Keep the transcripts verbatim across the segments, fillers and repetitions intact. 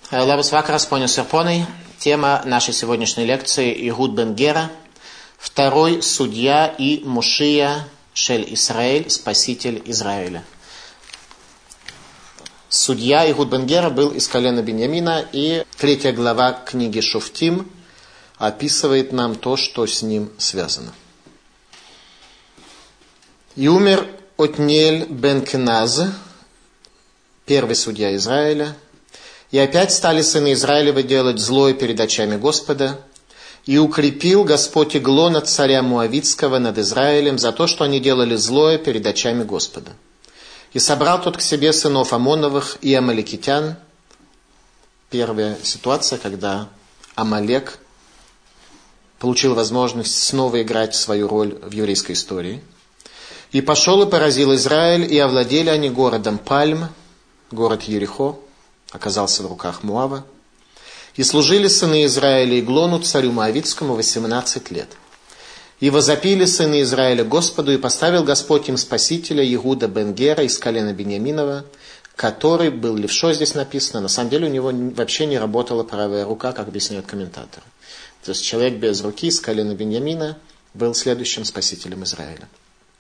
Лабус вакрас понес серпоной. Тема нашей сегодняшней лекции Ихуд бен Гера, второй судья и Мушия шель Исраэль, спаситель Израиля. Судья Ихуд бен Гера был из колена Биньямина, и третья глава книги Шуфтим описывает нам то, что с ним связано. И умер Отниэль бен Кеназ, первый судья Израиля. И опять стали сыны Израилевы делать злое перед очами Господа. И укрепил Господь Иглона, царя Муавитского, над Израилем за то, что они делали злое перед очами Господа. И собрал тот к себе сынов Амоновых и Амалекитян. Первая ситуация, когда Амалек получил возможность снова играть свою роль в еврейской истории. И пошел и поразил Израиль, и овладели они городом Пальм, город Ерихо, оказался в руках Муава. И служили сыны Израиля Иглону, царю Моавитскому, восемнадцать лет. И возопили сыны Израиля Господу, и поставил Господь им спасителя Ихуда бен Гера из колена Биньяминова, который был левшой, здесь написано. На самом деле у него вообще не работала правая рука, как объясняют комментаторы. То есть человек без руки из колена Биньямина был следующим спасителем Израиля.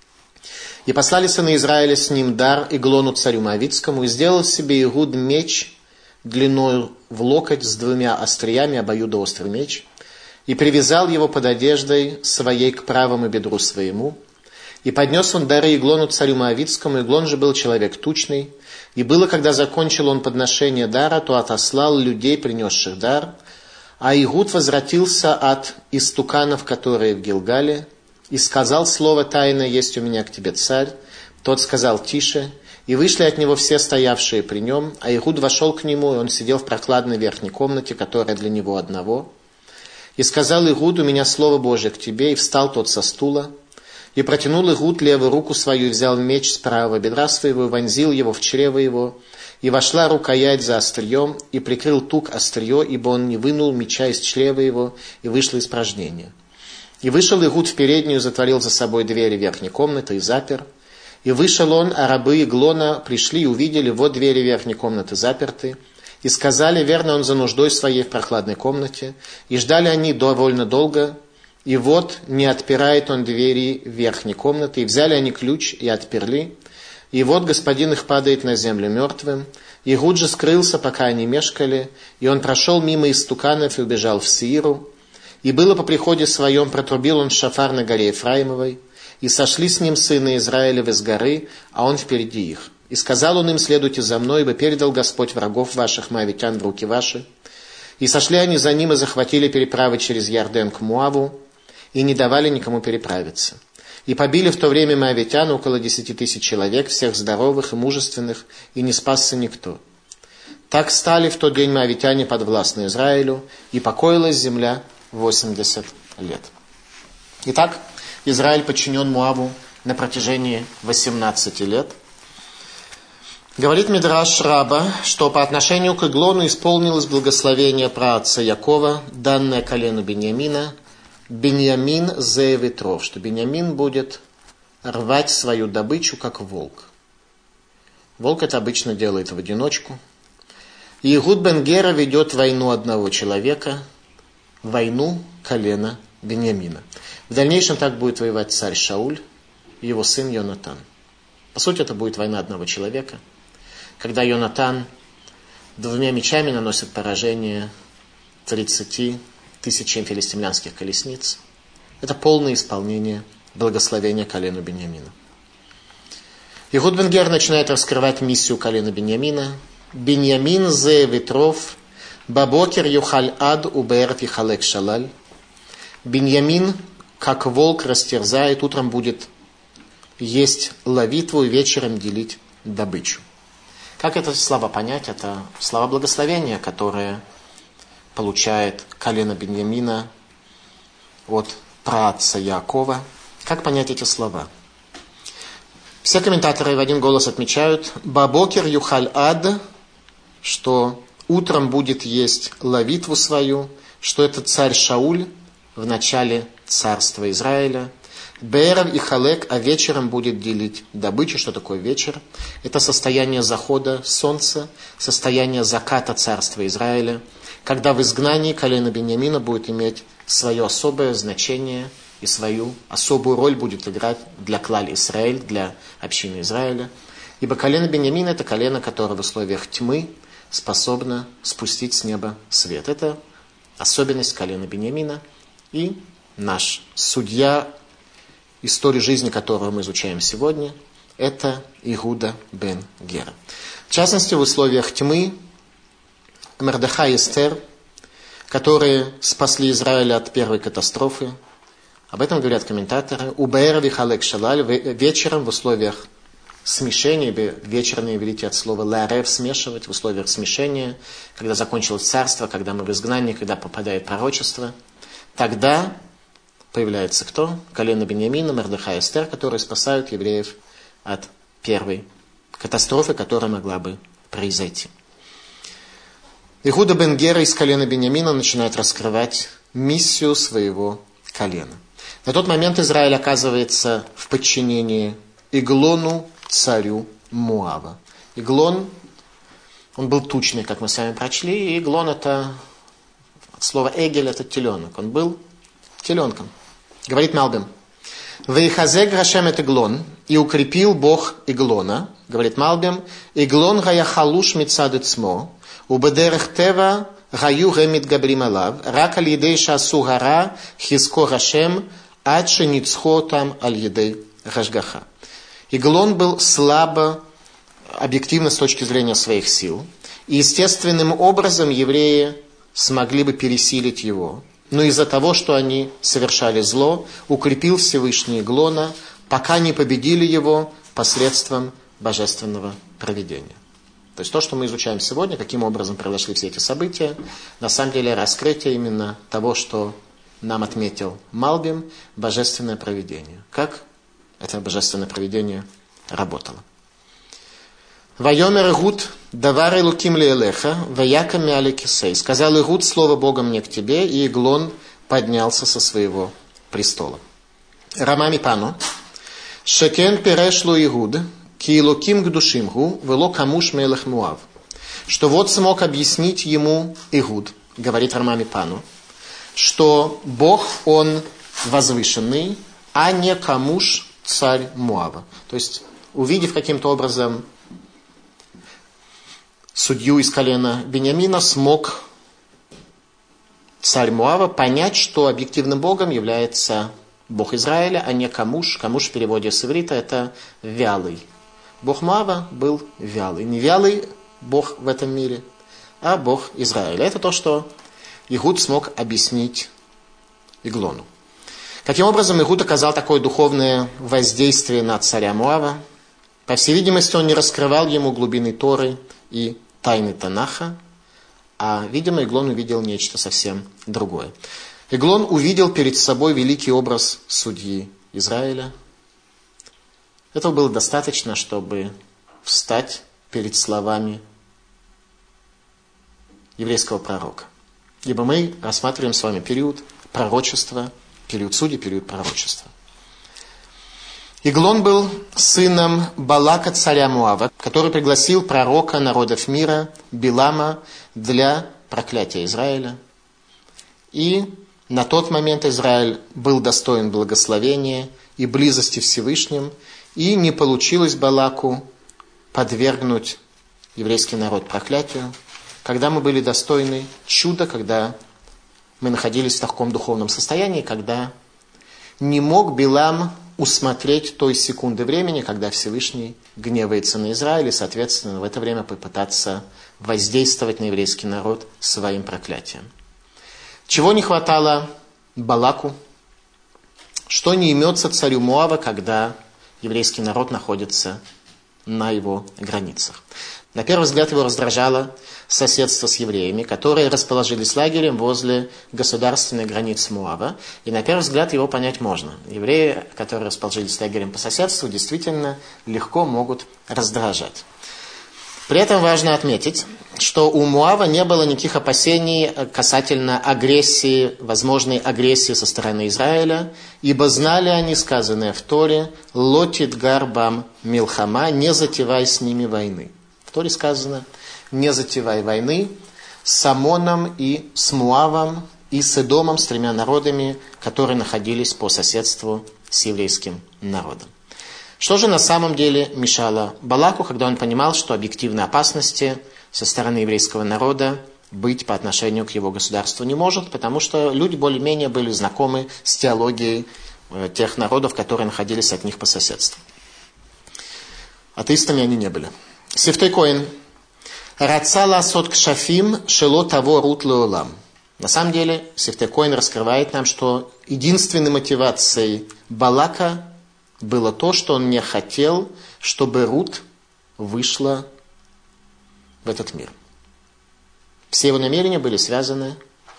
И послали сыны Израиля с ним дар Иглону, царю Моавитскому, и сделал себе Ихуд меч длиною в локоть с двумя остриями, обоюдоострый меч, и привязал его под одеждой своей к правому бедру своему. И поднес он дары Иглону, царю Моавитскому. Иглон же был человек тучный. И было, когда закончил он подношение дара, то отослал людей, принесших дар. А Ихуд возвратился от истуканов, которые в Гилгале, и сказал слово тайное: есть у меня к тебе царь. Тот сказал: тише. И вышли от него все стоявшие при нем, а Ихуд вошел к нему, и он сидел в прохладной верхней комнате, которая для него одного. И сказал Ихуд: у меня слово Божие к тебе. И встал тот со стула, и протянул Ихуд левую руку свою, и взял меч с правого бедра своего, и вонзил его в чрево его. И вошла рукоять за острием, и прикрыл тук острие, ибо он не вынул меча из чрева его, и вышло испражнение. И вышел Ихуд в переднюю, затворил за собой двери верхней комнаты и запер. И вышел он, а рабы Иглона пришли и увидели, вот двери верхней комнаты заперты. И сказали: верно, он за нуждой своей в прохладной комнате. И ждали они довольно долго. И вот не отпирает он двери верхней комнаты. И взяли они ключ и отперли. И вот господин их падает на землю мертвым. Ихуд же скрылся, пока они мешкали. И он прошел мимо истуканов и убежал в Сеиру. И было по приходе своем, протрубил он шафар на горе Ефраимовой. И сошли с ним сыны Израилевы с горы, а он впереди их. И сказал он им: следуйте за мной, ибо передал Господь врагов ваших, моавитян, в руки ваши. И сошли они за ним и захватили переправы через Ярден к Муаву, и не давали никому переправиться. И побили в то время моавитян около десяти тысяч человек, всех здоровых и мужественных, и не спасся никто. Так стали в тот день моавитяне подвластны Израилю, и покоилась земля восемьдесят лет. Итак, Израиль подчинен Муаву на протяжении восемнадцати лет. Говорит Мидраш Раба, что по отношению к Иглону исполнилось благословение праотца Якова, данное колену Биньямина, Биньямин зе ветров, что Биньямин будет рвать свою добычу, как волк. Волк это обычно делает в одиночку. И Ихуд бен Гера ведет войну одного человека, войну колена Биньямина. В дальнейшем так будет воевать царь Шауль и его сын Йонатан. По сути, это будет война одного человека, когда Йонатан двумя мечами наносит поражение тридцати тысячам филистимлянских колесниц. Это полное исполнение благословения колену Биньямина. Ихуд бен Гер начинает раскрывать миссию колена Биньямина. Биньямин зе ветров, бабокер юхаль ад убер пихалек шалаль. Биньямин, как волк, растерзает, утром будет есть ловитву и вечером делить добычу. Как это слова понять? Это слова благословения, которые получает колено Биньямина от праотца Яакова. Как понять эти слова? Все комментаторы в один голос отмечают: «Бабокер юхаль ад», что утром будет есть ловитву свою, что это царь Шауль в начале царства Израиля. Беэров и халек, а вечером будет делить добычу. Что такое вечер? Это состояние захода солнца, состояние заката царства Израиля, когда в изгнании колено Беньямина будет иметь свое особое значение и свою особую роль будет играть для клали Израиль, для общины Израиля. Ибо колено Беньямина – это колено, которое в условиях тьмы способно спустить с неба свет. Это особенность колена Беньямина и наш судья, историю жизни которого мы изучаем сегодня, это Игуда бен Гера. В частности, в условиях тьмы Мордехай и Эстер, которые спасли Израиль от первой катастрофы, об этом говорят комментаторы, у Беэров и халек шалаль, вечером в условиях смешения, вечер на иврите от слова ларев, смешивать, в условиях смешения, когда закончилось царство, когда мы в изгнании, когда попадает пророчество, тогда появляется кто? Колено Беньямина, Мордехай и Эстер, которые спасают евреев от первой катастрофы, которая могла бы произойти. Игуда бен Гера из колена Беньямина начинает раскрывать миссию своего колена. На тот момент Израиль оказывается в подчинении Иглону, царю Моава. Иглон, он был тучный, как мы с вами прочли, и Иглон это, от слова эгель, это теленок. Он был теленком. Говорит Малбим. Вейхазег Рашем это Иглон, и укрепил Бог Иглона, говорит Малбим, Иглон гая халуш мицад цмо, убедерех тева гаю гемит габрим алав, рак аль едей шасу гара хизко Рашем, адше ницхо там аль едей гашгаха. Иглон был слабо, объективно с точки зрения своих сил, и естественным образом евреи смогли бы пересилить его. Но из-за того, что они совершали зло, укрепил Всевышний Иглона, пока не победили его посредством божественного провидения. То есть то, что мы изучаем сегодня, каким образом произошли все эти события, на самом деле раскрытие именно того, что нам отметил Малбим, божественное провидение. Как это божественное провидение работало. Вайомер Игуд, давар Элуким леэлеха, ваяка мяли кисей. Сказал Игуд, слово Бога мне к тебе, и Иглон поднялся со своего престола. Рамами пану, шекен перешлу Игуд, ки Элуким гдушимгу, вело камуш мелех Муав. Что вот смог объяснить ему Игуд, говорит Рамами пану, что Бог, он возвышенный, а не камуш, царь Муава. То есть, увидев каким-то образом судью из колена Беньямина, смог царь Муава понять, что объективным Богом является Бог Израиля, а не Камуш. Камуш в переводе с иврита это вялый. Бог Муава был вялый. Не вялый Бог в этом мире, а Бог Израиля. Это то, что Игуд смог объяснить Иглону. Каким образом Игуд оказал такое духовное воздействие на царя Муава? По всей видимости, он не раскрывал ему глубины Торы и тайны Танаха, а, видимо, Иглон увидел нечто совсем другое. Иглон увидел перед собой великий образ судьи Израиля. Этого было достаточно, чтобы встать перед словами еврейского пророка. Ибо мы рассматриваем с вами период пророчества, период судей, период пророчества. Иглон был сыном Балака, царя Муава, который пригласил пророка народов мира Билама для проклятия Израиля. И на тот момент Израиль был достоин благословения и близости Всевышним, и не получилось Балаку подвергнуть еврейский народ проклятию, когда мы были достойны чуда, когда мы находились в таком духовном состоянии, когда не мог Билам усмотреть той секунды времени, когда Всевышний гневается на Израиль, и, соответственно, в это время попытаться воздействовать на еврейский народ своим проклятием. Чего не хватало Балаку? Что не имется царю Муава, когда еврейский народ находится на его границах? На первый взгляд его раздражало соседство с евреями, которые расположились лагерем возле государственной границы Муава. И на первый взгляд его понять можно. Евреи, которые расположились лагерем по соседству, действительно легко могут раздражать. При этом важно отметить, что у Муава не было никаких опасений касательно агрессии, возможной агрессии со стороны Израиля, ибо знали они, сказанное в Торе, «Лотит гарбам милхама», «не затевай с ними войны». В Торе сказано, «не затевай войны с Амоном и с Муавом и с Эдомом, с тремя народами, которые находились по соседству с еврейским народом». Что же на самом деле мешало Балаку, когда он понимал, что объективной опасности со стороны еврейского народа быть по отношению к его государству не может, потому что люди более-менее были знакомы с теологией тех народов, которые находились от них по соседству. Атеистами они не были. Сифтей Коэн. Рацала сот кшафим шело того рут леолам. На самом деле, Сифтей Коэн раскрывает нам, что единственной мотивацией Балака было то, что он не хотел, чтобы Рут вышла в этот мир. Все его намерения были связаны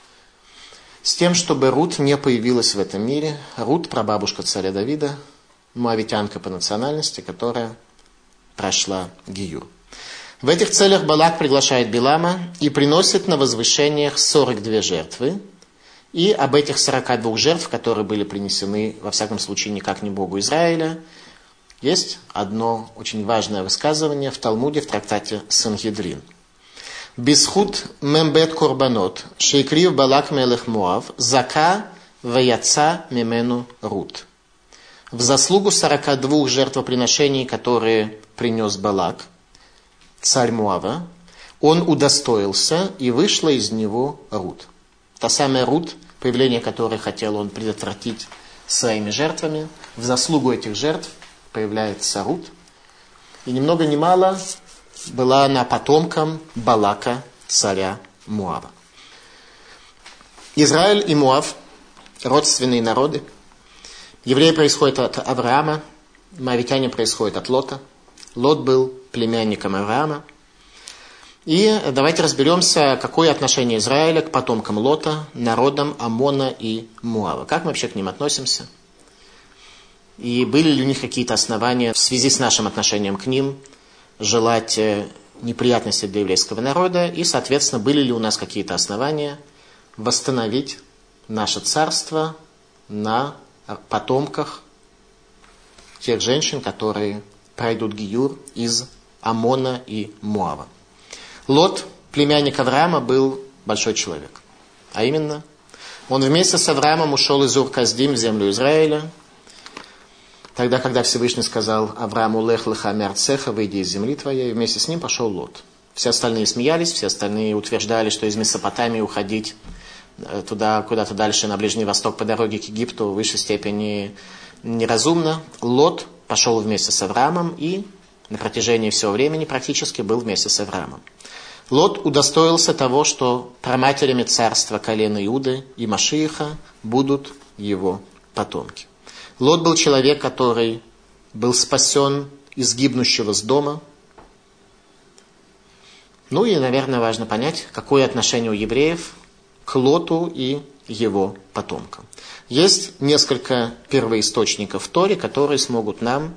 с тем, чтобы Рут не появилась в этом мире. Рут, прабабушка царя Давида, моавитянка по национальности, которая прошла гиюр. В этих целях Балак приглашает Билама и приносит на возвышениях сорок две жертвы. И об этих сорока двух жертв, которые были принесены, во всяком случае, никак не Богу Израиля, есть одно очень важное высказывание в Талмуде, в трактате Сангедрин. «Бисхут мембет корбанот, шейкрив Балак мелех Моав, зака ваяца мемену Рут». В заслугу сорока двух жертвоприношений, которые принес Балак, царь Моава, он удостоился, и вышла из него Рут. Та самая Рут, появление которой хотел он предотвратить своими жертвами. В заслугу этих жертв появляется Рут. И ни много ни мало была она потомком Балака, царя Моава. Израиль и Моав – родственные народы. Евреи происходят от Авраама, моавитяне происходят от Лота. Лот был племянником Авраама. И давайте разберемся, какое отношение Израиля к потомкам Лота, народам Амона и Муава. Как мы вообще к ним относимся? И были ли у них какие-то основания в связи с нашим отношением к ним желать неприятности для еврейского народа? И, соответственно, были ли у нас какие-то основания восстановить наше царство на потомках тех женщин, которые пройдут гиюр из Амона и Муава? Лот, племянник Авраама, был большой человек. А именно, он вместе с Авраамом ушел из Ур-Каздим в землю Израиля. Тогда, когда Всевышний сказал Аврааму: «Лех леха миарцеха, выйди из земли твоей», и вместе с ним пошел Лот. Все остальные смеялись, все остальные утверждали, что из Месопотамии уходить туда, куда-то дальше, на Ближний Восток, по дороге к Египту, в высшей степени неразумно. Лот пошел вместе с Авраамом и на протяжении всего времени практически был вместе с Авраамом. Лот удостоился того, что праматерями царства колена Иуды и Машииха будут его потомки. Лот был человек, который был спасен из гибнущего с дома. Ну и, наверное, важно понять, какое отношение у евреев к Лоту и его потомкам. Есть несколько первоисточников в Торе, которые смогут нам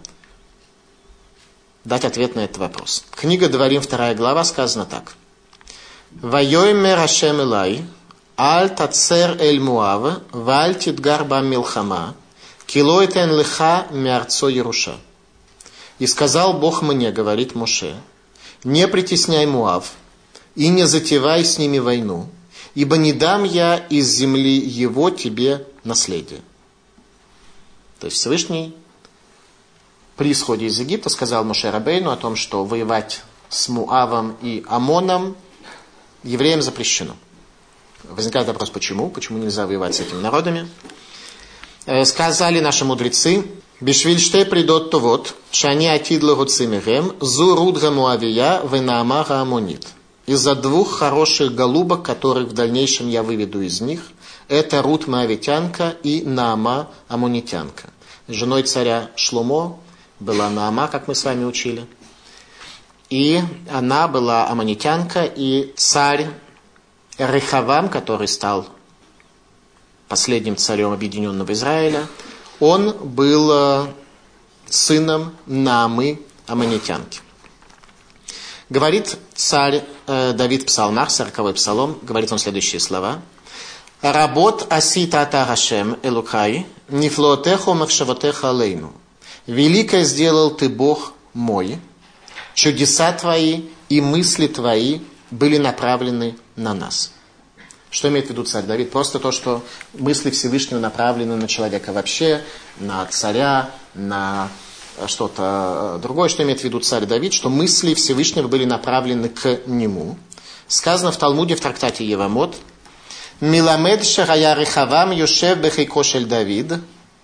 дать ответ на этот вопрос. Книга Дворим, вторая глава, сказано так. «Вайоймер Ашем Элай, аль тацер эль Муав, валь тидгар ба милхама, кило этен леха мярцо Еруша». И сказал Бог мне, говорит Моше, не притесняй Муав и не затевай с ними войну, ибо не дам я из земли его тебе наследие. То есть Всевышний при исходе из Египта сказал Моше Рабейну о том, что воевать с Муавом и Амоном евреям запрещено. Возникает вопрос, почему? Почему нельзя воевать с этими народами? Сказали наши мудрецы, «Бишвильште придот товот, шани атидло гуцимирем, зу рудга муавия, венаамара амонит». Из-за двух хороших голубок, которых в дальнейшем я выведу из них, это Рут моавитянка и Наама амонитянка. Женой царя Шломо была Наама, как мы с вами учили. И она была амонитянка, и царь Рехавам, который стал последним царем объединенного Израиля, он был сыном Наамы амонитянки. Говорит царь э, Давид в псалмах, сороковой псалом, говорит он следующие слова. «Работ асита ата Хашем элукай, нифлоотеху махшавотеха алейну». «Великое сделал ты, Бог мой, чудеса твои и мысли твои были направлены на нас». Что имеет в виду царь Давид? Просто то, что мысли Всевышнего направлены на человека вообще, на царя, на что-то другое. Что имеет в виду царь Давид? Что мысли Всевышнего были направлены к нему. Сказано в Талмуде, в трактате Евамот, «Миламед шагая рехавам йошев бехейко шель Давид,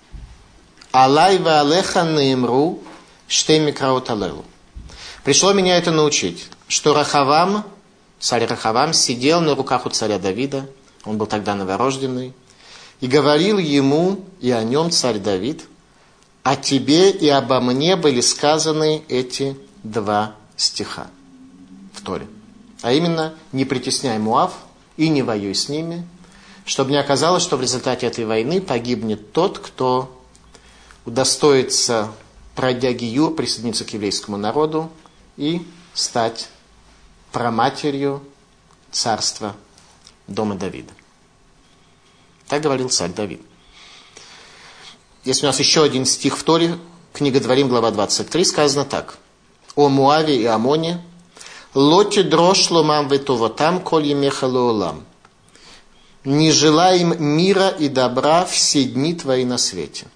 алай ва алеха наимру штей микраот алелу». Пришло меня это научить, что Рахавам, царь Рахавам, сидел на руках у царя Давида, он был тогда новорожденный, и говорил ему и о нем царь Давид, «О тебе и обо мне были сказаны эти два стиха в Торе». А именно, не притесняй Моав и не воюй с ними, чтобы не оказалось, что в результате этой войны погибнет тот, кто удостоится, пройдя гиюр, присоединиться к еврейскому народу и стать праматерью царства дома Давида. Так говорил царь Давид. Есть у нас еще один стих в Торе, книга Дворим, глава двадцать три, сказано так. «О Муаве и Амоне, лоти дрош ломам ветовотам, коль емеха лоолам». «Не желай им мира и добра все дни твои на свете».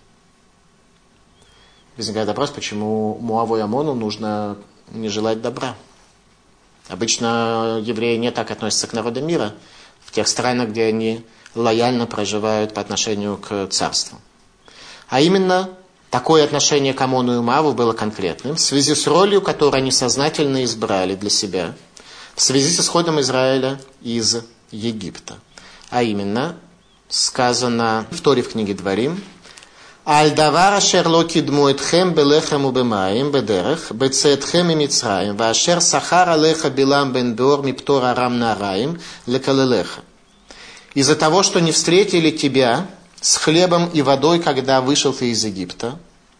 Возникает вопрос, почему Муаву и Амону нужно не желать добра. Обычно евреи не так относятся к народу мира в тех странах, где они лояльно проживают по отношению к царству. А именно, такое отношение к Амону и Моаву было конкретным в связи с ролью, которую они сознательно избрали для себя, в связи с исходом Израиля из Египта. А именно, сказано в Торе в книге Дворим, «Аль-давар ашер ло кидму этхем белехем убемаим бедерех, бецеэтхем и мицраим, ваашер сахар алеха билам бен беор миптор арам нараим лекалелеха». Из-за того, что не встретили тебя с хлебом и водой, когда вышел ты из Египта,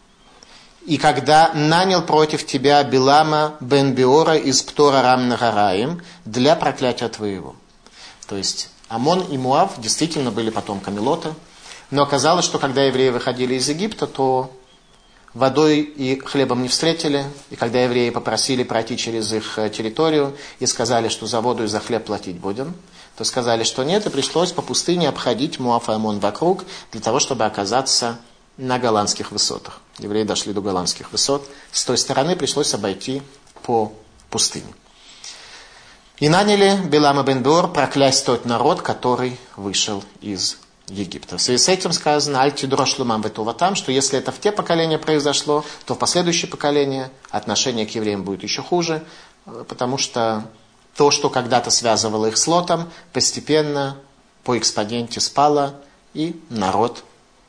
и когда нанял против тебя Билама бен Беора из Птора Арам нараим для проклятия твоего. То есть Амон и Муав действительно были потомками Лота, но оказалось, что когда евреи выходили из Египта, то водой и хлебом не встретили. И когда евреи попросили пройти через их территорию и сказали, что за воду и за хлеб платить будем, то сказали, что нет, и пришлось по пустыне обходить Муав и Амон вокруг, для того, чтобы оказаться на голландских высотах. Евреи дошли до голландских высот. С той стороны пришлось обойти по пустыне. И наняли Билама бен Беор проклясть тот народ, который вышел из Египта. В связи с этим сказано, «Аль-тидрош лумам ветуватам», что если это в те поколения произошло, то в последующее поколение отношение к евреям будет еще хуже, потому что то, что когда-то связывало их с Лотом, постепенно по экспоненте спало, и народ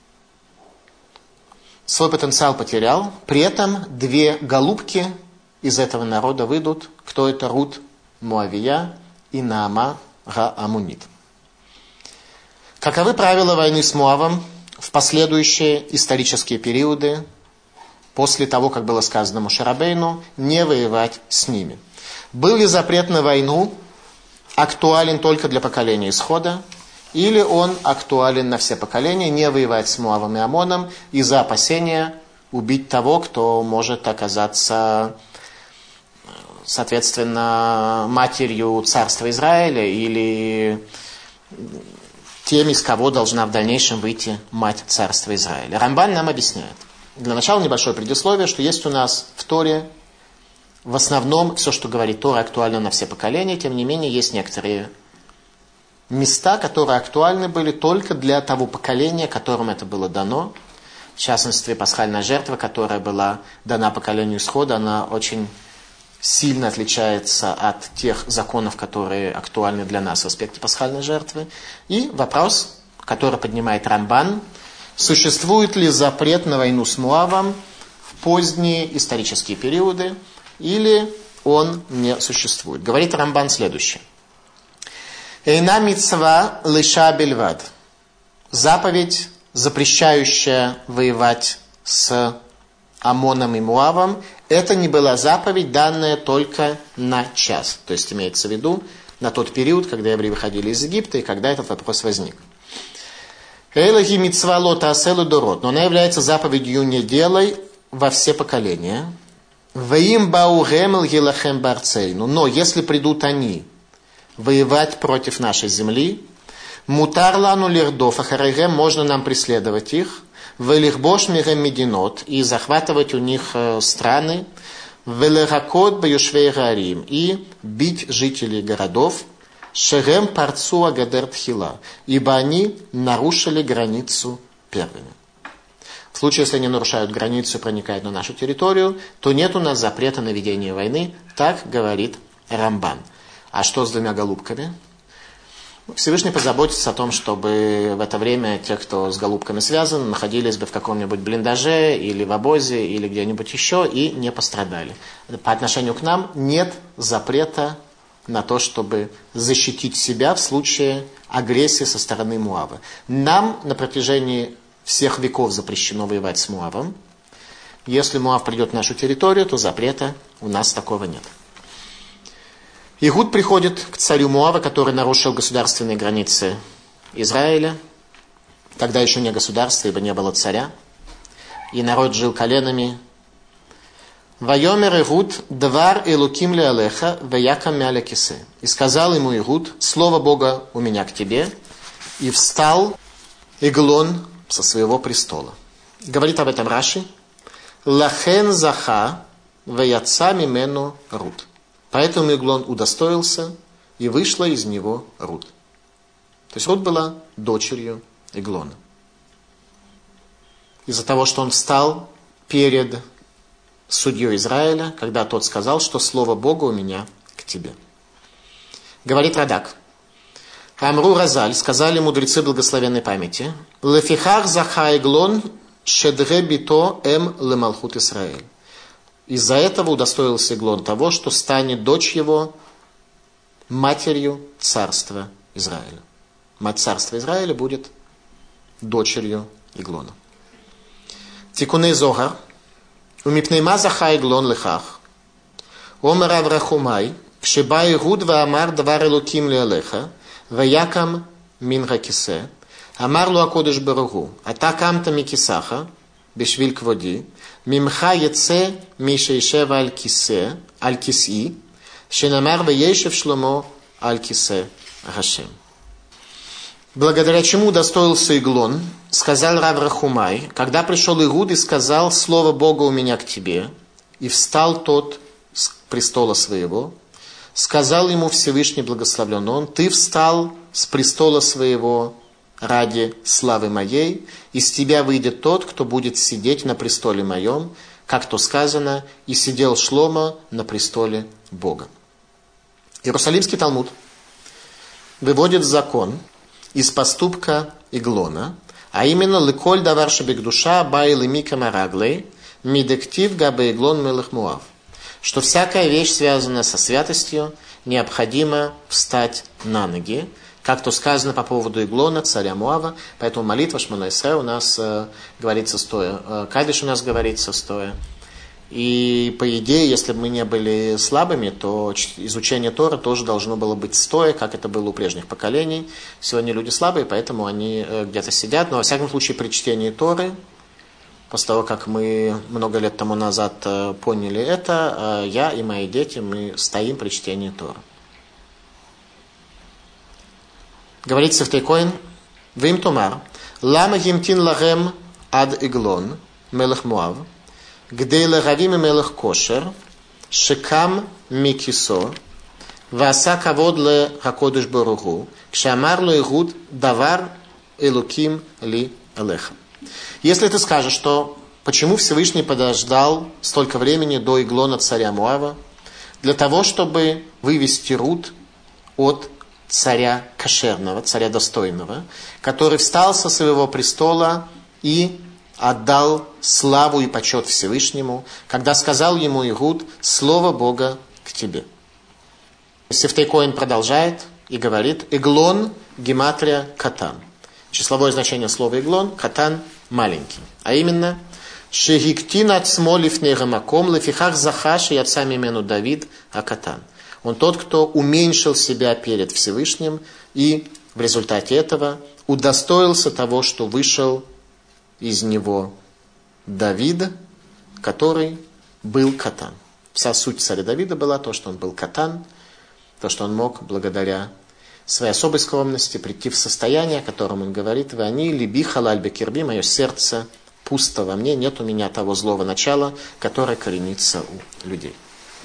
свой потенциал потерял. При этом две голубки из этого народа выйдут. Кто это? Рут Моавия и Наама Га-Амунит. Каковы правила войны с Моавом в последующие исторические периоды, после того, как было сказано Моше Рабейну, не воевать с ними? Был ли запрет на войну актуален только для поколения Исхода, или он актуален на все поколения, не воевать с Моавом и Амоном из-за опасения убить того, кто может оказаться, соответственно, матерью царства Израиля, или тем, из кого должна в дальнейшем выйти мать царства Израиля. Рамбан нам объясняет. Для начала небольшое предисловие, что есть у нас в Торе в основном все, что говорит Тора, актуально на все поколения. Тем не менее, есть некоторые места, которые актуальны были только для того поколения, которым это было дано. В частности, пасхальная жертва, которая была дана поколению Исхода, она очень сильно отличается от тех законов, которые актуальны для нас в аспекте пасхальной жертвы. И вопрос, который поднимает Рамбан: существует ли запрет на войну с Моавом в поздние исторические периоды, или он не существует? Говорит Рамбан следующее. Эйна мицва лиша бельвад. Заповедь, запрещающая воевать с Амоном и Моавом, Это не была заповедь, данная только на час. То есть имеется в виду на тот период, когда евреи выходили из Египта, и когда этот вопрос возник. Элохи мицва ло таасе дорот. Но она является заповедью «не делай» во все поколения. Ваим бау гемел гилахем барцейну. Но если придут они воевать против нашей земли, мутар лану лирдов ахарайгем, можно нам преследовать их, велихбош мирем мединот, и захватывать у них страны, велеракот баюшвей гарим, и бить жителей городов, шерем парцу агадер тхила, ибо они нарушили границу первыми. В случае, если они нарушают границу и проникают на нашу территорию, то нет у нас запрета на ведение войны, так говорит Рамбан. А что с двумя голубками? Всевышний позаботится о том, чтобы в это время те, кто с голубками связан, находились бы в каком-нибудь блиндаже или в обозе или где-нибудь еще и не пострадали. По отношению к нам нет запрета на то, чтобы защитить себя в случае агрессии со стороны Муава. Нам на протяжении всех веков запрещено воевать с Муавом. Если Муав придет в нашу территорию, то запрета у нас такого нет. Игуд приходит к царю Муава, который нарушил государственные границы Израиля. Тогда еще не государство, ибо не было царя. И народ жил коленами. «Вайомер Игуд двар элуким ле алеха ваякам мяля кисе». И сказал ему Игуд: «Слово Бога у меня к тебе». И встал Эглон со своего престола. Говорит об этом Раши. «Лахен заха ваяца мимену Рут». Поэтому Эглон удостоился, и вышла из него Рут. То есть Рут была дочерью Эглона. Из-за того, что он встал перед судьей Израиля, когда тот сказал, что слово Бога у меня к тебе. Говорит Радак. Амру Разаль, сказали мудрецы благословенной памяти, «Лефихах заха Эглон шедре бито эм лемалхут Исраэль». Из-за этого удостоился Эглон того, что станет дочь его матерью царства Израиля. Мать царства Израиля будет дочерью Эглона. Тикуней Зогар. Умипнейма заха Эглон лехах. Омер Аврахумай. Кшеба Игуд ваамар двар элоким леалеха. Ваякам минга кисе. Амар лу акодеш баругу. Ата камта микисаха. Бешвиль кводи. Мимха яце мишейшева аль кисе, аль киси, шенамар веешев шломо аль кисе Гашем. Благодаря чему удостоился Эглон, сказал Рав Рахумай, когда пришел Игуд и сказал: «Слово Бога у меня к тебе», и встал тот с престола своего, сказал ему Всевышний благословлен он: «Ты встал с престола своего ради славы моей, из тебя выйдет тот, кто будет сидеть на престоле моем, как то сказано, и сидел Шломо на престоле Бога». Иерусалимский Талмуд выводит закон из поступка Эглона, а именно «Леколь давар шебекдуша бай лемика мараглей мидектив габе Эглон мелех Муав», что всякая вещь, связанная со святостью, необходимо встать на ноги, как то сказано по поводу Эглона, царя Муава. Поэтому молитва Шмона Исраэль у нас э, говорится стоя, э, Кадиш у нас говорится стоя. И по идее, если бы мы не были слабыми, то изучение Торы тоже должно было быть стоя, как это было у прежних поколений. Сегодня люди слабые, поэтому они э, где-то сидят. Но во всяком случае при чтении Торы, после того, как мы много лет тому назад э, поняли это, э, я и мои дети, мы стоим при чтении Торы. Говорит Сефтей Коэн, «Вим томар, лама гимтин лагем ад Эглон, мелех Муав, гдей лагавим и мелех кошер, шекам микисо, васа кавод ле хакодыш баруху, кшамар ле Игуд давар элуким ли элеха». Если ты скажешь, что почему Всевышний подождал столько времени до Эглона царя Муава, для того, чтобы вывести Рут от царя кошерного, царя достойного, который встал со своего престола и отдал славу и почет Всевышнему, когда сказал ему Игуд: «Слово Бога к тебе». Сефтей Коэн продолжает и говорит: «Эглон гематрия катан». Числовое значение слова «эглон» — катан — маленький. А именно, Шехиктин от смолив негамаком, лефихах захаш и отца мимену Давид акатан. Он тот, кто уменьшил себя перед Всевышним и в результате этого удостоился того, что вышел из него Давид, который был катан. Вся суть царя Давида была то, что он был катан, то, что он мог благодаря своей особой скромности прийти в состояние, о котором он говорит: «Вани либи халаль бекирби», мое сердце пусто во мне, нет у меня того злого начала, которое коренится у людей.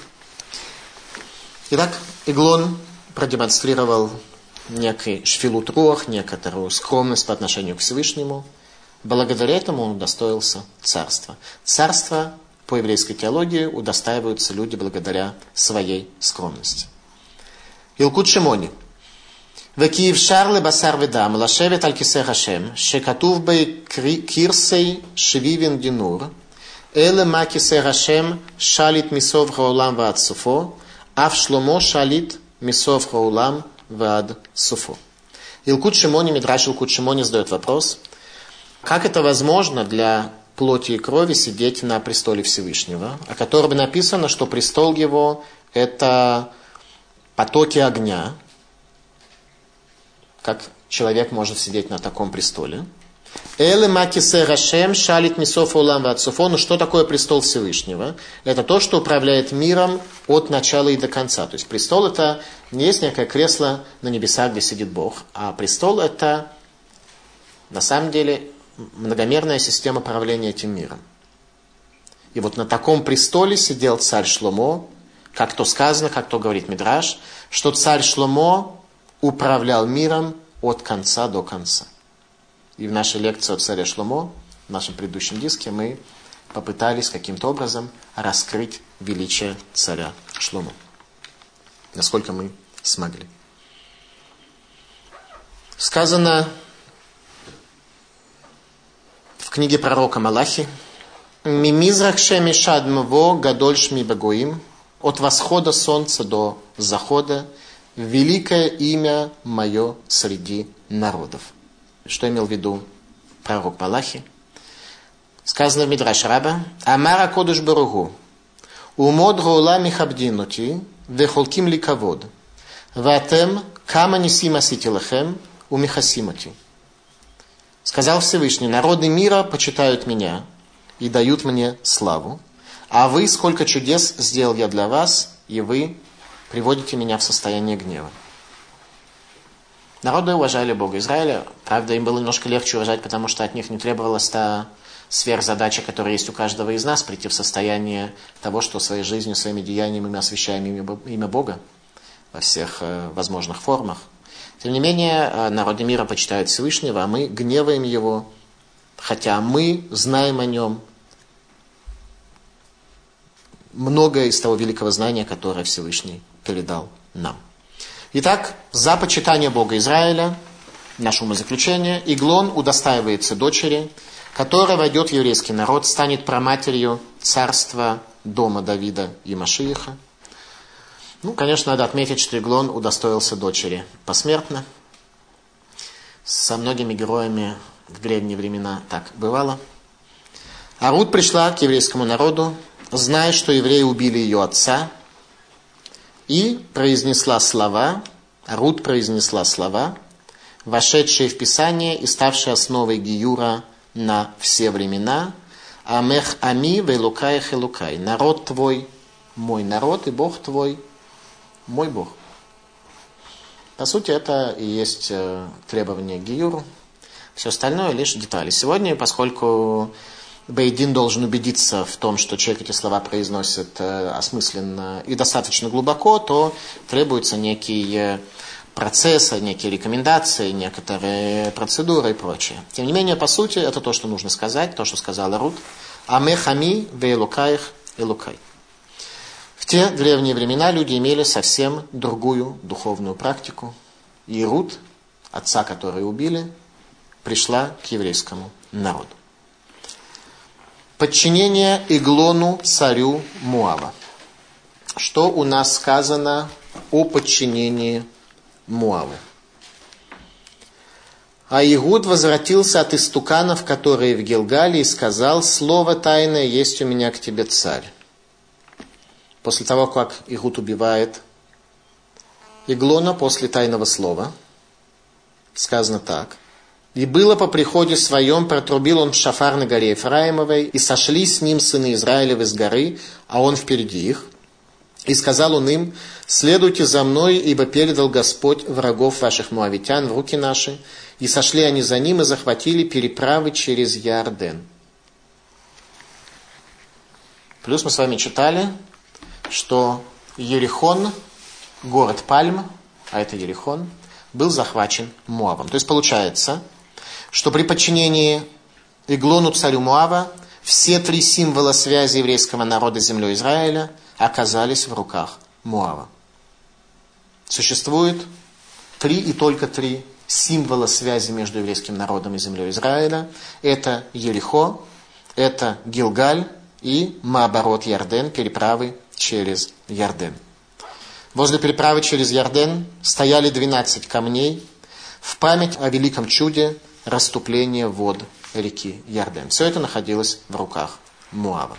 Итак, Эглон продемонстрировал некий шфилут руах, некоторую скромность по отношению к Всевышнему. Благодаря этому он удостоился царства. Царство по еврейской теологии удостаиваются люди благодаря своей скромности. Илкут Шимони. וכי אפשר לבשר ודם לשבת על כיסא השם, שכתוב בקרסי שביבין דינור, אלא מה כיסא השם שליט מסוף העולם ועד סופו, אף שלמה שליט מסוף העולם ועד סופо. Илкут Шимони, Мидраш Илкут Шимони задает вопрос, как это возможно для плоти и крови сидеть на престоле Всевышнего, о котором написано, что престол его – это потоки огня. Как человек может сидеть на таком престоле? Ну что такое престол Всевышнего? Это то, что управляет миром от начала и до конца. То есть престол это не есть некое кресло на небесах, где сидит Бог, а престол это на самом деле многомерная система правления этим миром. И вот на таком престоле сидел царь Шломо, как то сказано, как то говорит Мидраш, что царь Шломо управлял миром от конца до конца. И в нашей лекции о царе Шломо, в нашем предыдущем диске, мы попытались каким-то образом раскрыть величие царя Шломо. Насколько мы смогли. Сказано в книге пророка Малахи: «Мимизрах шеми шадмво гадоль шми багоим», от восхода солнца до захода великое имя мое среди народов. Что имел в виду пророк Малахи? Сказано в Мидраш Раба: «Амара кодуш баругу, умод гоула михабдинути, вехолким ли кавод, ватем кама нисим асити лахем, умихасимоти». Сказал Всевышний: народы мира почитают меня и дают мне славу, а вы, сколько чудес сделал я для вас, и вы приводите меня в состояние гнева. Народы уважали Бога Израиля. Правда, им было немножко легче уважать, потому что от них не требовалась та сверхзадача, которая есть у каждого из нас, прийти в состояние того, что своей жизнью, своими деяниями мы освящаем имя Бога во всех возможных формах. Тем не менее, народы мира почитают Всевышнего, а мы гневаем Его, хотя мы знаем о Нем многое из того великого знания, которое Всевышний передал нам. Итак, за почитание Бога Израиля, наше умозаключение, Эглон удостаивается дочери, которая войдет в еврейский народ, станет праматерью царства дома Давида и Машииха. Ну, конечно, надо отметить, что Эглон удостоился дочери посмертно. Со многими героями в древние времена так бывало. А Рут пришла к еврейскому народу, зная, что евреи убили ее отца, и произнесла слова, Рут произнесла слова, вошедшие в Писание и ставшие основой гиюра на все времена: «Амех ами вейлукай хелукай», народ твой, мой народ, и Бог твой, мой Бог. По сути, это и есть требование гиюру. Все остальное лишь детали. Сегодня, поскольку Бейдин должен убедиться в том, что человек эти слова произносит э, осмысленно и достаточно глубоко, то требуется некий э, процесс, некие рекомендации, некоторые процедуры и прочее. Тем не менее, по сути, это то, что нужно сказать, то, что сказала Рут. «Амехами вейлукаих элукай». В те древние времена люди имели совсем другую духовную практику. И Рут, отца, который убили, пришла к еврейскому народу. Подчинение Эглону, царю Муава. Что у нас сказано о подчинении Муаву? А Игуд возвратился от истуканов, которые в Гилгале, и сказал: «Слово тайное есть у меня к тебе, царь». После того, как Игуд убивает Иглона, после тайного слова, сказано так: «И было по приходе своем, протрубил он в шафар на горе Ефраимовой, и сошли с ним сыны Израилевы с горы, а он впереди их. И сказал он им: следуйте за мной, ибо передал Господь врагов ваших моавитян в руки наши. И сошли они за ним и захватили переправы через Иорден». Плюс мы с вами читали, что Ерихон, город Пальм, а это Ерихон, был захвачен Моавом. То есть получается, что при подчинении Иглону, царю Моава, все три символа связи еврейского народа с землей Израиля оказались в руках Моава. Существует три и только три символа связи между еврейским народом и землей Израиля. Это Ерихо, это Гилгаль и Маабарот Ярден, переправы через Ярден. Возле переправы через Ярден стояли двенадцать камней в память о великом чуде расступления вод реки Ярден. Все это находилось в руках Моава.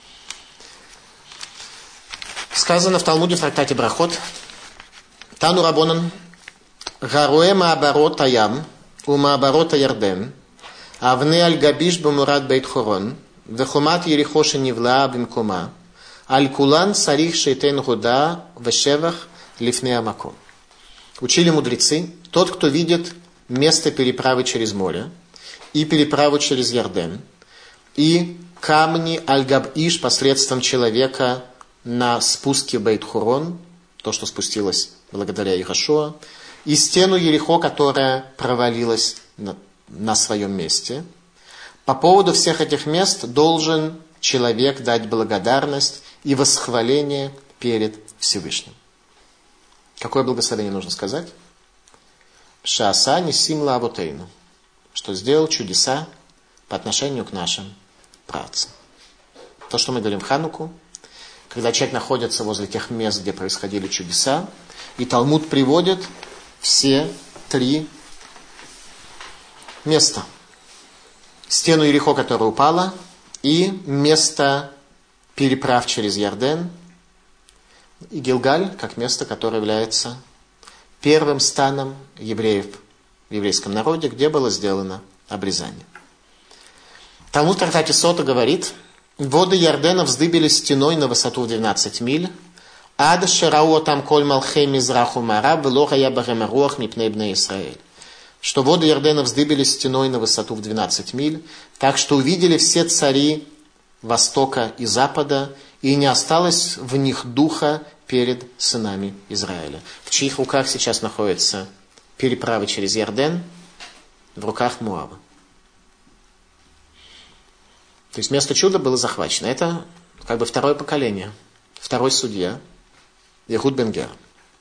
Сказано в Талмуде в трактате Брахот: «Тану Рабонан гаруэ маабарот аям у маабарот ярден авне аль габиш бамурат бейт хорон вехумат Ерихо шенивлаа бимкома аль кулан сарих шейтен гуда вешевах лифне амаком». Учили мудрецы: тот, кто видит место переправы через море и переправу через Ярден, и камни аль-Габ-Иш посредством человека на спуске Бейт-Хорон, то, что спустилось благодаря Йехошуа, и стену Ерихо, которая провалилась на, на своем месте. По поводу всех этих мест должен человек дать благодарность и восхваление перед Всевышним. Какое благословение нужно сказать? Шааса нисим лавотейну, что сделал чудеса по отношению к нашим працам. То, что мы говорим в Хануку, когда человек находится возле тех мест, где происходили чудеса, и Талмуд приводит все три места. Стену Ерихо, которая упала, и место переправ через Ярден, и Гилгаль, как место, которое является первым станом евреев в еврейском народе, где было сделано обрезание. Талмуд в трактате Сота говорит: воды Ярдена вздыбились стеной на высоту в двенадцать миль, ад шерау там коль малхей мизраху мараб влоха ябахем руах мипней бней Исраэль. Что воды Ярдена вздыбились стеной на высоту в двенадцать миль, так что увидели все цари востока и запада, и не осталось в них духа перед сынами Израиля. В чьих руках сейчас находится переправа через Ярден? В руках Моава. То есть место чуда было захвачено. Это как бы второе поколение, второй судья, Ехуд бен Гер.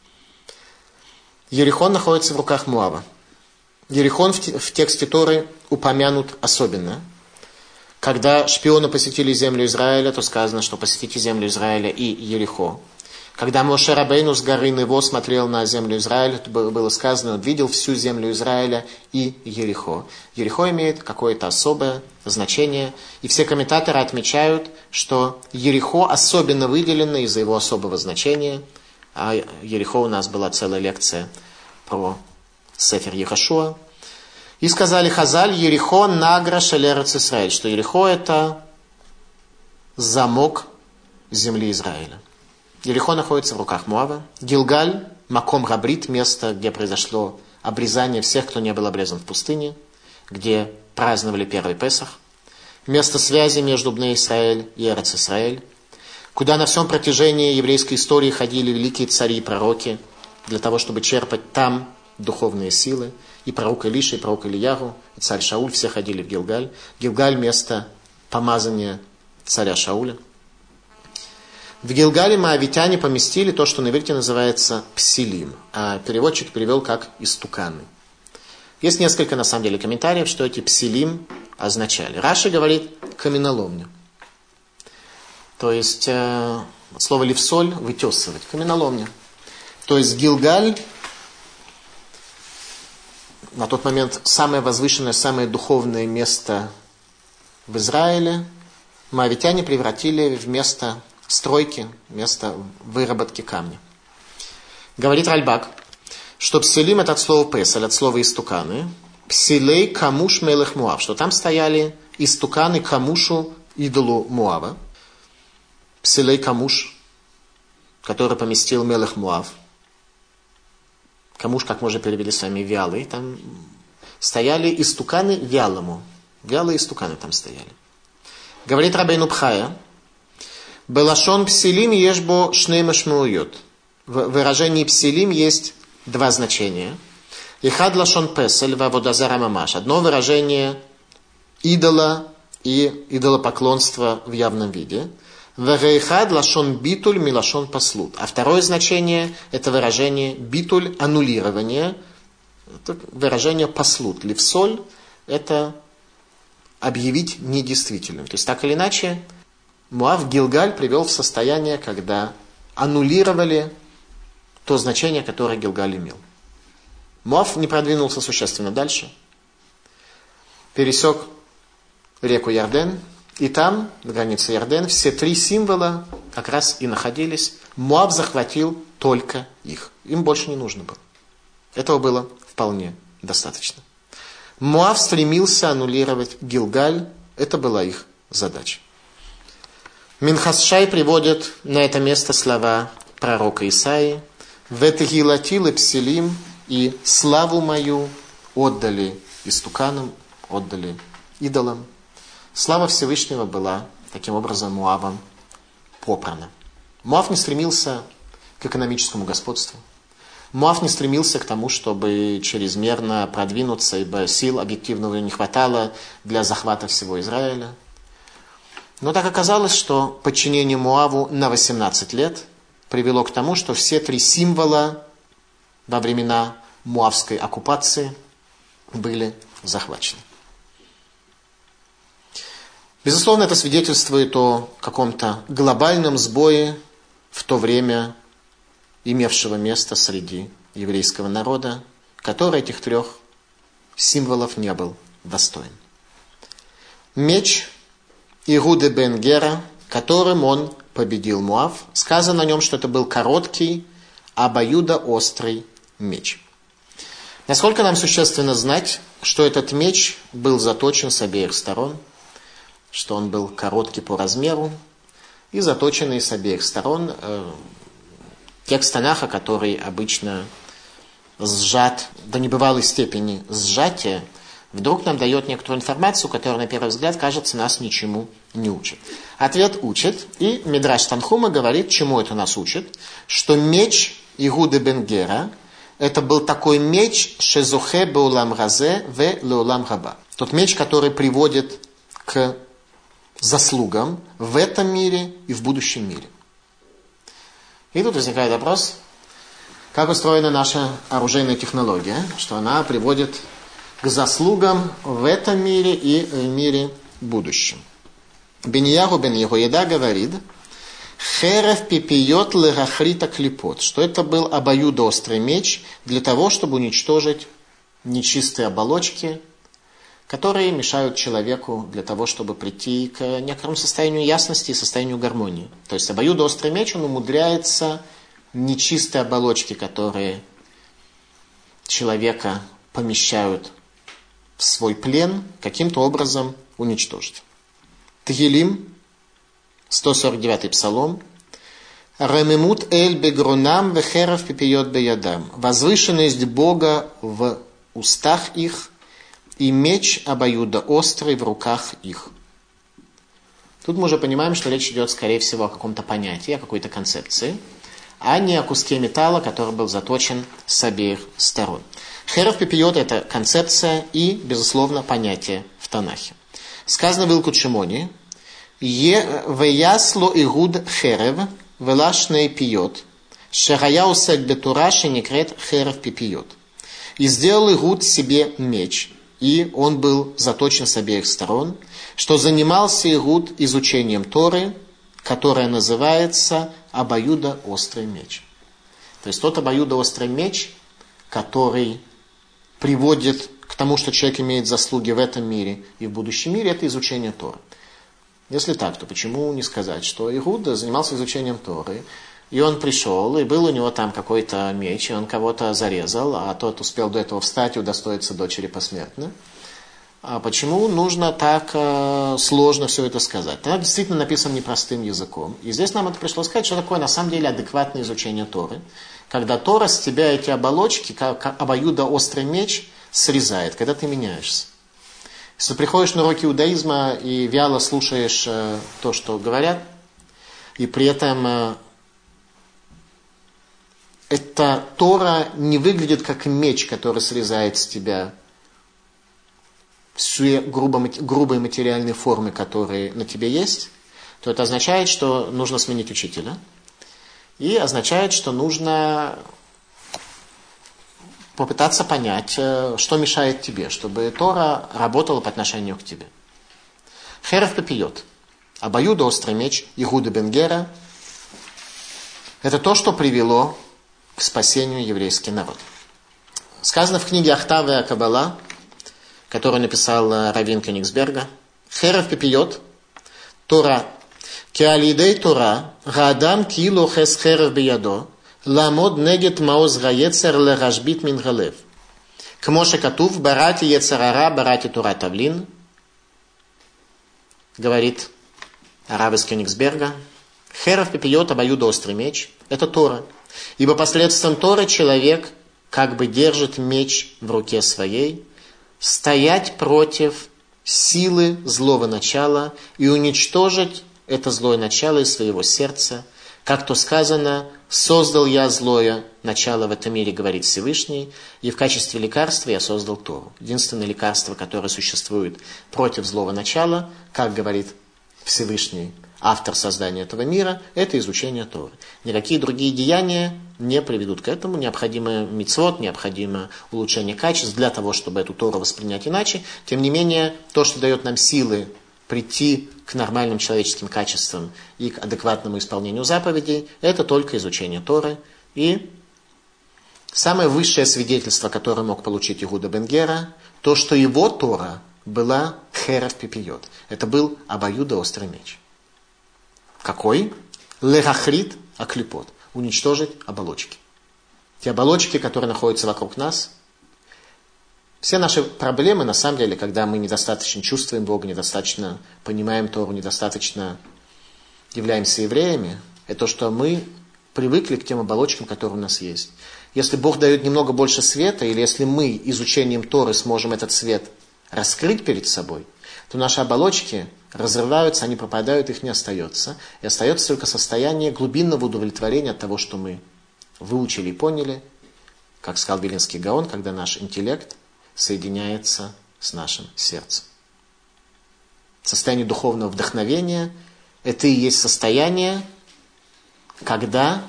Ерихон находится в руках Моава. Ерихон в тексте Торы упомянут особенно. Когда шпионы посетили землю Израиля, то сказано, что посетите землю Израиля и Ерихо. Когда Моше Рабейну с горы Нево смотрел на землю Израиля, то было сказано, он видел всю землю Израиля и Ерихо. Ерихо имеет какое-то особое значение, и все комментаторы отмечают, что Ерихо особенно выделено из-за его особого значения. А Ерихо у нас была целая лекция про Сефер Йехошуа. И сказали Хазаль: Ерихо награ шелерец Исраэль, что Ерихо это замок земли Израиля. Ерихо находится в руках Моава. Гилгаль, Маком Габрит, место, где произошло обрезание всех, кто не был обрезан в пустыне, где праздновали первый Песах. Место связи между Бней Исраэль и Эрец Исраэль, куда на всем протяжении еврейской истории ходили великие цари и пророки для того, чтобы черпать там духовные силы. И пророк Илиша, и пророк Ильягу, и царь Шауль, все ходили в Гилгаль. Гилгаль – место помазания царя Шауля. В Гилгале моавитяне поместили то, что на иврите называется псилим, а переводчик перевел как истуканы. Есть несколько, на самом деле, комментариев, что эти псилим означали. Раши говорит каменоломню. То есть, э, слово левсоль – вытесывать, каменоломня. То есть, Гилгаль на тот момент самое возвышенное, самое духовное место в Израиле, моавитяне превратили в место стройки, место выработки камня. Говорит Ральбак, что псилим это от слова песель, от слова истуканы, псилей камуш мелех Муав, что там стояли истуканы камушу, идолу Муава. Псилей камуш, который поместил мелех Муав. Камуш, как мы уже перевели с вами, вялый. Там стояли истуканы вялому. Вялые истуканы там стояли. Говорит Рабейну Бхая, «Белашон псилим ешбо шней машмуйот». В выражении псилим есть два значения. Ихад лашон песель ваводазара мамаш. Одно выражение идола и идолопоклонства в явном виде. Вегейхад лашон битуль милашон паслут. А второе значение это выражение битуль, аннулирование. Это выражение паслут. Ливсоль это объявить недействительным. То есть так или иначе Муав Гилгаль привел в состояние, когда аннулировали то значение, которое Гилгаль имел. Муав не продвинулся существенно дальше. Пересек реку Ярден. И там, на границе Ярден, все три символа как раз и находились. Муав захватил только их. Им больше не нужно было. Этого было вполне достаточно. Муав стремился аннулировать Гилгаль. Это была их задача. Минхас Шай приводит на это место слова пророка Исаии. «Ветгилатил и псилим, и славу мою отдали истуканам, отдали идолам». Слава Всевышнего была таким образом Муавом попрана. Муав не стремился к экономическому господству. Муав не стремился к тому, чтобы чрезмерно продвинуться, ибо сил объективного не хватало для захвата всего Израиля. Но так оказалось, что подчинение Муаву на восемнадцать лет привело к тому, что все три символа во времена муавской оккупации были захвачены. Безусловно, это свидетельствует о каком-то глобальном сбое в то время имевшего место среди еврейского народа, который этих трех символов не был достоин. Меч Игуды бен Гера, которым он победил Муав, сказано о нем, что это был короткий, обоюдоострый меч. Насколько нам существенно знать, что этот меч был заточен с обеих сторон, что он был короткий по размеру и заточенный с обеих сторон. Текст Танаха, который обычно сжат до небывалой степени сжатия, вдруг нам дает некоторую информацию, которая на первый взгляд, кажется, нас ничему не учит. Ответ учит, и Мидраш Танхума говорит, чему это нас учит, что меч Игуды бен Гера это был такой меч шезухе беулам разе ве леулам раба. Тот меч, который приводит к заслугам в этом мире и в будущем мире. И тут возникает вопрос, как устроена наша оружейная технология, что она приводит к заслугам в этом мире и в мире будущем. Беньяху бен Йехояда говорит, херев пипиот лерахрита клипот, что это был обоюдоострый меч для того, чтобы уничтожить нечистые оболочки, которые мешают человеку для того, чтобы прийти к некоторому состоянию ясности и состоянию гармонии. То есть обоюдоострый меч, он умудряется нечистые оболочки, которые человека помещают в свой плен, каким-то образом уничтожить. Тегилим, сто сорок девятый псалом. Ремемут эль бегрунам вехеров пипиот беядам. Возвышенность Бога в устах их и меч обоюдоострый в руках их. Тут мы уже понимаем, что речь идет, скорее всего, о каком-то понятии, о какой-то концепции, а не о куске металла, который был заточен с обеих сторон. Херов пипиот – это концепция и, безусловно, понятие в Танахе. Сказано в Илкут Шимони, «Веясло игуд херев, велашней пиот, шерая усек бетура шеникрет херев пипиот». И сделал игуд себе меч, и он был заточен с обеих сторон, что занимался игуд изучением Торы, которая называется обоюдоострый меч. То есть тот обоюдоострый меч, который приводит к тому, что человек имеет заслуги в этом мире и в будущем мире, это изучение Торы. Если так, то почему не сказать, что Игуда занимался изучением Торы, и он пришел, и был у него там какой-то меч, и он кого-то зарезал, а тот успел до этого встать и удостоиться дочери посмертно. А почему нужно так э, сложно все это сказать? Это действительно написано непростым языком. И здесь нам это пришлось сказать, что такое на самом деле адекватное изучение Торы. Когда Тора с тебя эти оболочки, как, как обоюдоострый меч, срезает, когда ты меняешься. Если ты приходишь на уроки иудаизма и вяло слушаешь э, то, что говорят, и при этом э, эта Тора не выглядит как меч, который срезает с тебя все грубые материальные формы, которые на тебе есть, то это означает, что нужно сменить учителя. И означает, что нужно попытаться понять, что мешает тебе, чтобы Тора работала по отношению к тебе. Херев пепиот, обоюдоострый меч Игуда бен Гера, это то, что привело к спасению еврейский народ. Сказано в книге Ахтава и Каббала, который написал раввин Кёнигсберга. Херев пепиот, Тора, кеалидей Тора, гадам кило хес херев биядо, ламод негет маоз гаецер лерашбит мингалев. Кмоше катув, барати ецерара, барати Тора тавлин. Говорит рав из Кёнигсберга. Херев пепиот, обоюдоострый меч, это Тора. Ибо посредством Торы человек как бы держит меч в руке своей, стоять против силы злого начала и уничтожить это злое начало из своего сердца. Как то сказано, создал я злое начало в этом мире, говорит Всевышний, и в качестве лекарства я создал Тору. Единственное лекарство, которое существует против злого начала, как говорит Всевышний, автор создания этого мира, это изучение Торы. Никакие другие деяния не приведут к этому. Необходимо мицвот, необходимо улучшение качеств для того, чтобы эту Тору воспринять иначе. Тем не менее, то, что дает нам силы прийти к нормальным человеческим качествам и к адекватному исполнению заповедей, это только изучение Торы. И самое высшее свидетельство, которое мог получить Игуда бен Гера, то, что его Тора была херев пепиот. Это был обоюдоострый меч. Какой? Лерахрит аклипот. Уничтожить оболочки. Те оболочки, которые находятся вокруг нас. Все наши проблемы, на самом деле, когда мы недостаточно чувствуем Бога, недостаточно понимаем Тору, недостаточно являемся евреями, это то, что мы привыкли к тем оболочкам, которые у нас есть. Если Бог дает немного больше света, или если мы изучением Торы сможем этот свет раскрыть перед собой, то наши оболочки разрываются, они пропадают, их не остается. И остается только состояние глубинного удовлетворения от того, что мы выучили и поняли, как сказал Вилинский Гаон, когда наш интеллект соединяется с нашим сердцем. Состояние духовного вдохновения – это и есть состояние, когда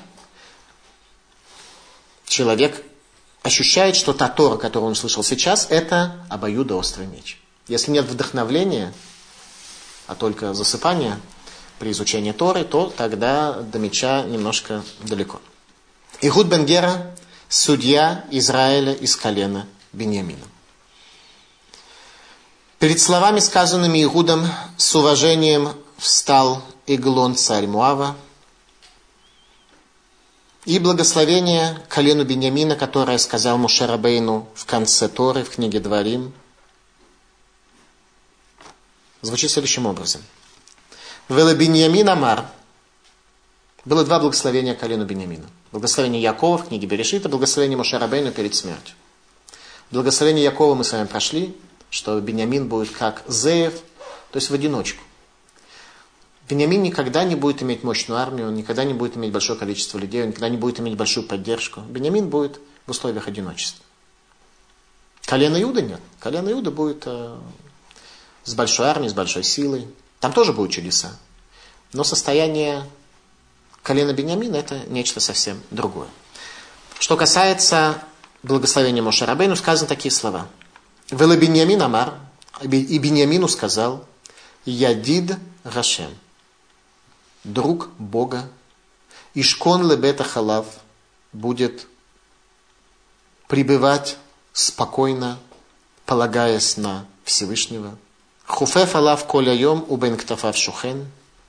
человек ощущает, что та Тора, которую он слышал сейчас, это обоюдоострый меч. Если нет вдохновения, а только засыпание при изучении Торы, то тогда до меча немножко далеко. Игуд бен Гера, судья Израиля из колена Биньямина. Перед словами, сказанными Игудом, с уважением встал Эглон, царь Муава, и благословение колену Биньямина, которое сказал Моше Рабейну в конце Торы, в книге Дворим, звучит следующим образом. Веле Биньямин Амар. Было два благословения колену Биньямина. Благословение Якова в книге Берешит и благословение Моше Рабейну перед смертью. Благословение Якова мы с вами прошли, что Биньямин будет как Зеев, то есть в одиночку. Биньямин никогда не будет иметь мощную армию, он никогда не будет иметь большое количество людей, он никогда не будет иметь большую поддержку. Биньямин будет в условиях одиночества. Колено Иуда нет. Колено Иуда будет э, с большой армией, с большой силой. Там тоже будут чудеса. Но состояние колена Биньямина это нечто совсем другое. Что касается благословения Моше Рабейну, сказаны такие слова. Веле Биньямин Амар, и Биньямину сказал, Ядид Гашем, друг Бога, Ишкон лебета халав, будет пребывать спокойно, полагаясь на Всевышнего. Хуфеф алав коля йом убен ктафав шухен.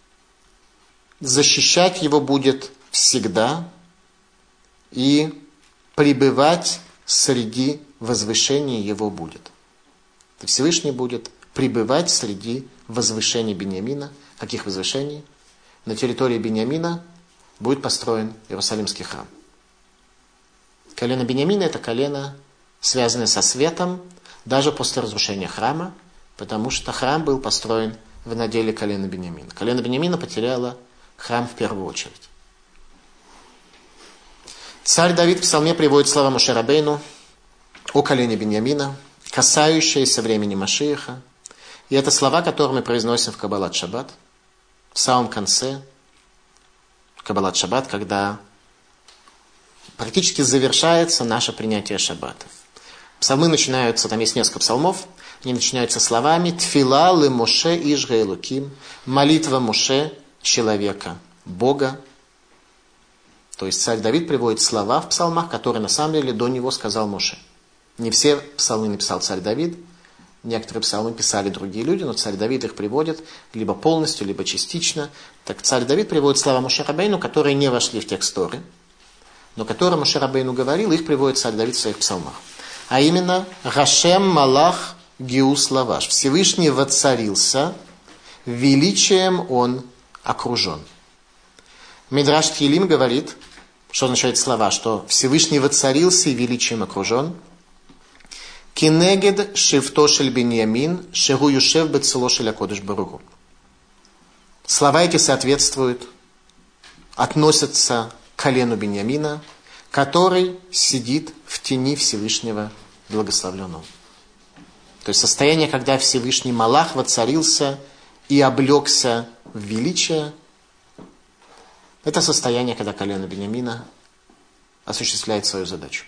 Защищать его будет всегда и пребывать среди возвышений его будет. Всевышний будет пребывать среди возвышений Биньямина. Каких возвышений? На территории Биньямина будет построен Иерусалимский храм. Колено Биньямина – это колено, связанное со светом, даже после разрушения храма, потому что храм был построен в наделе колена Биньямина. Колено Биньямина потеряло храм в первую очередь. Царь Давид в псалме приводит слова Моше Рабейну о колене Биньямина, касающиеся времени Машиаха. И это слова, которые мы произносим в Каббалат Шаббат, в самом конце Каббалат Шаббат, когда практически завершается наше принятие Шаббата. Псалмы начинаются, там есть несколько псалмов, они начинаются словами «Тфила ле Моше ишга элуким», молитва Моше, человека, Бога. То есть царь Давид приводит слова в псалмах, которые на самом деле до него сказал Моше. Не все псалмы написал царь Давид, некоторые псалмы писали другие люди, но царь Давид их приводит либо полностью, либо частично. Так царь Давид приводит слова Моше Рабейну, которые не вошли в текст Торы, но которые Моше Рабейну говорил, их приводит царь Давид в своих псалмах. А именно «Гашем Малах Гиус Лаваш». Всевышний воцарился, величием он окружен. Мидраш Тилим говорит, что означает слова, что Всевышний воцарился и величием окружен. Кинегед шифто шель Биньямин шеру юшев бецело шель акодыш баругу. Слова эти соответствуют, относятся к колену Биньямина, который сидит в тени Всевышнего благословленного. То есть состояние, когда Всевышний Малах воцарился и облегся в величие, это состояние, когда колено Биньямина осуществляет свою задачу.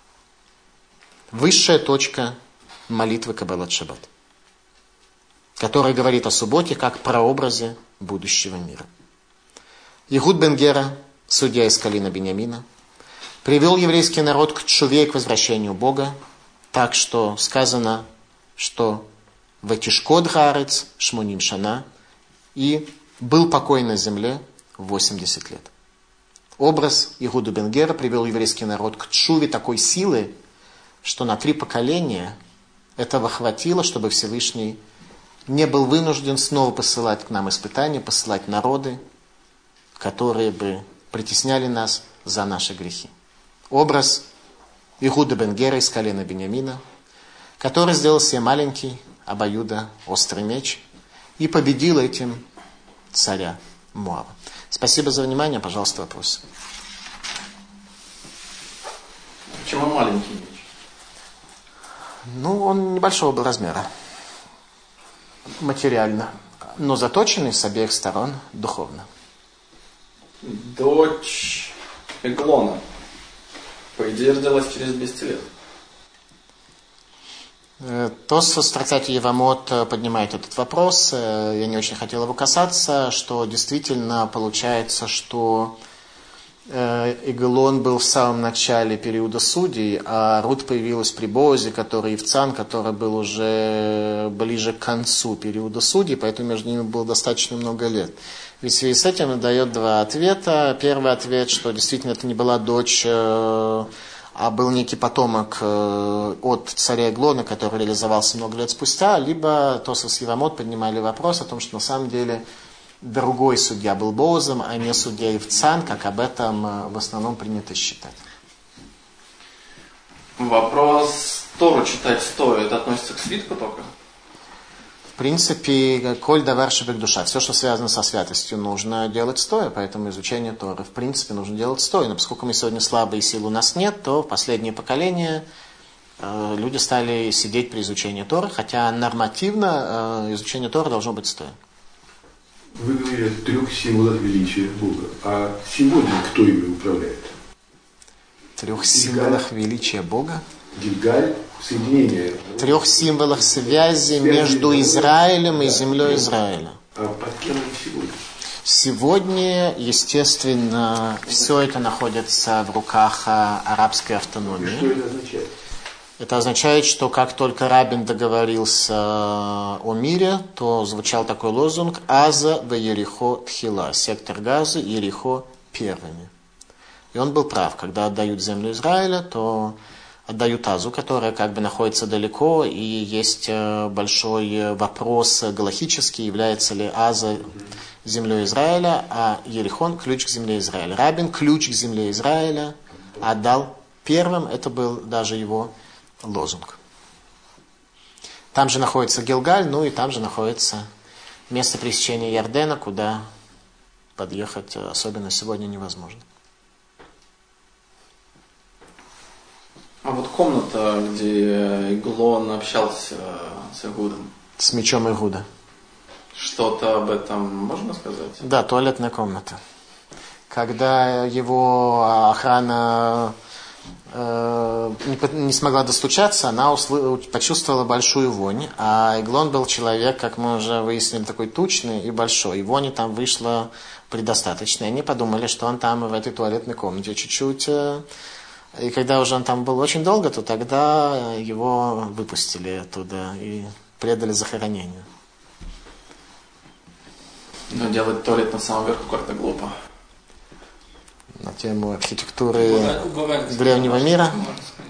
Высшая точка молитвы Каббалат Шаббат, которая говорит о субботе как прообразе будущего мира. Ихуд бен Гера, судья из колена Биньямина, привел еврейский народ к тшуве и к возвращению Бога, так что сказано, что «Ватишкод гаарец шмоним шана» и был покой на земле восемьдесят лет. Образ Ихуда бен Гера привел еврейский народ к тшуве такой силы, что на три поколения этого хватило, чтобы Всевышний не был вынужден снова посылать к нам испытания, посылать народы, которые бы притесняли нас за наши грехи. Образ Ихуда бен Гера из колена Биньямина, который сделал себе маленький обоюдо острый меч и победил этим царя Моава. Спасибо за внимание. Пожалуйста, вопросы. Почему маленький меч? Ну, он небольшого был размера. Материально. Но заточенный с обеих сторон духовно. Дочь Эглона, по идее, родилась через двести лет. Тосфос в трактате Евамот поднимает этот вопрос. Я не очень хотел его касаться, что действительно получается, что Эглон был в самом начале периода судей, а Рут появилась при Боозе, который Ивцан, который был уже ближе к концу периода судей, поэтому между ними было достаточно много лет. Ведь в связи с этим он дает два ответа. Первый ответ, что действительно это не была дочь, а был некий потомок от царя Эглона, который реализовался много лет спустя, либо Тосфос и Евамот поднимали вопрос о том, что на самом деле другой судья был Боозом, а не судья Ивцан, как об этом в основном принято считать. Вопрос: Тору читать стоя, это относится к свитку только? В принципе, коль давар шебек душа, все, что связано со святостью, нужно делать стоя, поэтому изучение Торы, в принципе, нужно делать стоя. Но поскольку мы сегодня слабые, сил у нас нет, то в последнее поколение э, люди стали сидеть при изучении Торы, хотя нормативно э, изучение Торы должно быть стоя. Вы говорили о трех символах величия Бога. А сегодня кто ими управляет? Трех символах величия Бога? Гильгаль, соединение. Трех символах связи между Израилем и землей Израиля. А под кем они сегодня? Сегодня, естественно, все это находится в руках арабской автономии. Что это означает? Это означает, что как только Рабин договорился о мире, то звучал такой лозунг «Аза ве Ерихо тхила» – сектор Газы и Ерихо первыми. И он был прав, когда отдают землю Израиля, то отдают Азу, которая как бы находится далеко, и есть большой вопрос галахический, является ли Аза землей Израиля, а Ерихон – ключ к земле Израиля. Рабин ключ к земле Израиля отдал первым, это был даже его лозунг. Там же находится Гилгаль, ну и там же находится место пересечения Ярдена, куда подъехать особенно сегодня невозможно. А вот комната, где Эглон общался с Игудом. С мечом Игуда. Что-то об этом можно сказать? Да, туалетная комната. Когда его охрана э, не, не смогла достучаться, она усл... почувствовала большую вонь. А Эглон был человек, как мы уже выяснили, такой тучный и большой. И вони там вышло предостаточно. И они подумали, что он там в этой туалетной комнате чуть-чуть... Э, И когда уже он там был очень долго, то тогда его выпустили оттуда и предали захоронению. Но делать туалет на самом верху как-то глупо. На тему архитектуры древнего мира.